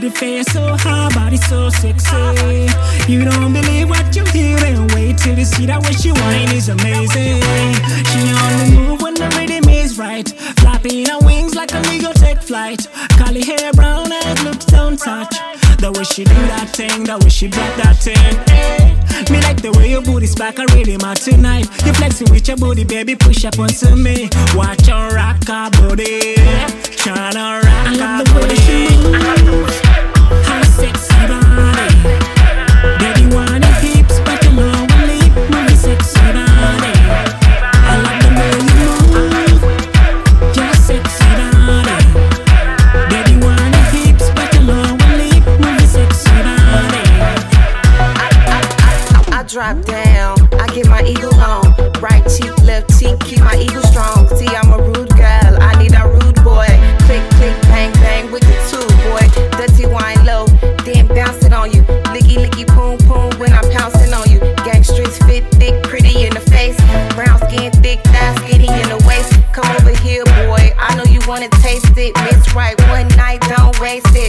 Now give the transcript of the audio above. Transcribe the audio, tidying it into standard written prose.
Pretty face so hard, body so sexy. You don't believe what you hear and wait till you see that way she whine is amazing. She on the move when the rhythm is right, flapping her wings like an eagle take flight. Curly hair, brown eyes, looks don't touch. The way she do that thing, the way she drop that thing, hey. Me like the way your booty's back, I really mad tonight. You flexing with your booty, baby, push up onto me. Watch her rock her booty, tryna rock her booty. Her sexy body, baby wanna hips, but you know we leave. Move your sexy body. I love the way you move, your sexy body. Baby wanna hips, but you know we leave. Move your sexy body. I drop down, I get my ego on. Right cheek, left cheek, keep my ego strong. See, I'm a rude girl, I need a rude boy. Click, click, bang, bang with the tool, boy. Dirty wine low, then bounce it on you. Licky, licky, boom, boom when I'm pouncing on you. Gang streets fit thick, pretty in the face. Brown skin, thick thighs, skinny in the waist. Come over here, boy, I know you wanna taste it. Miss right one night, don't waste it.